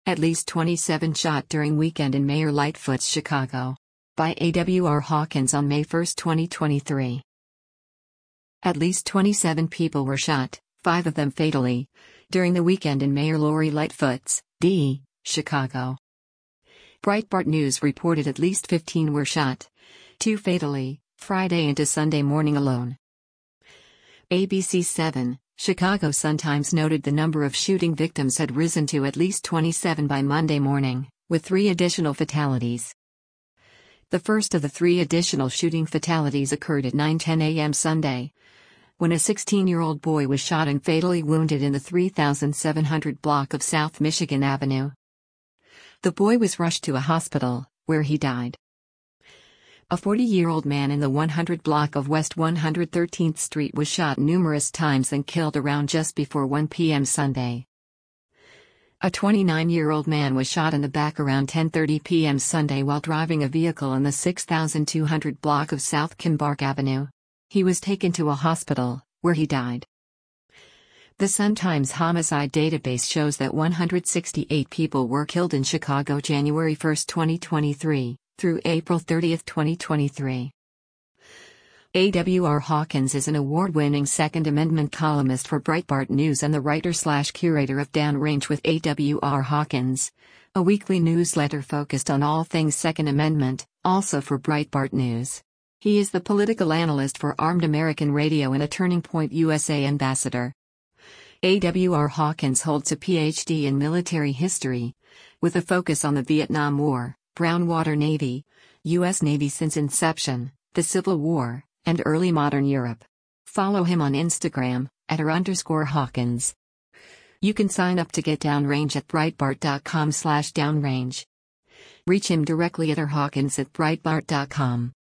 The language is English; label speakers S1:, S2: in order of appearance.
S1: At least 27 shot during weekend in Mayor Lightfoot's Chicago. By A.W.R. Hawkins on May 1, 2023. At least 27 people were shot, 5 of them fatally, during the weekend in Mayor Lori Lightfoot's, D., Chicago. Breitbart News reported at least 15 were shot, 2 fatally, Friday into Sunday morning alone. ABC 7, Chicago Sun-Times noted the number of shooting victims had risen to at least 27 by Monday morning, with 3 additional fatalities. The first of the 3 additional shooting fatalities occurred at 9:10 a.m. Sunday, when a 16-year-old boy was shot and fatally wounded in the 3700 block of South Michigan Avenue. The boy was rushed to a hospital, where he died. A 40-year-old man in the 100 block of West 113th Street was shot numerous times and killed around just before 1 p.m. Sunday. A 29-year-old man was shot in the back around 10:30 p.m. Sunday while driving a vehicle in the 6200 block of South Kimbark Avenue. He was taken to a hospital, where he died. The Sun-Times homicide database shows that 168 people were killed in Chicago January 1, 2023. Through April 30, 2023. A.W.R. Hawkins is an award-winning Second Amendment columnist for Breitbart News and the writer/curator of Downrange with A.W.R. Hawkins, a weekly newsletter focused on all things Second Amendment, also for Breitbart News. He is the political analyst for Armed American Radio and a Turning Point USA ambassador. A.W.R. Hawkins holds a Ph.D. in military history, with a focus on the Vietnam War, Brown Water Navy, U.S. Navy since inception, the Civil War, and early modern Europe. Follow him on Instagram, @r_Hawkins. You can sign up to get Downrange at Breitbart.com/downrange. Reach him directly at rhawkins@breitbart.com.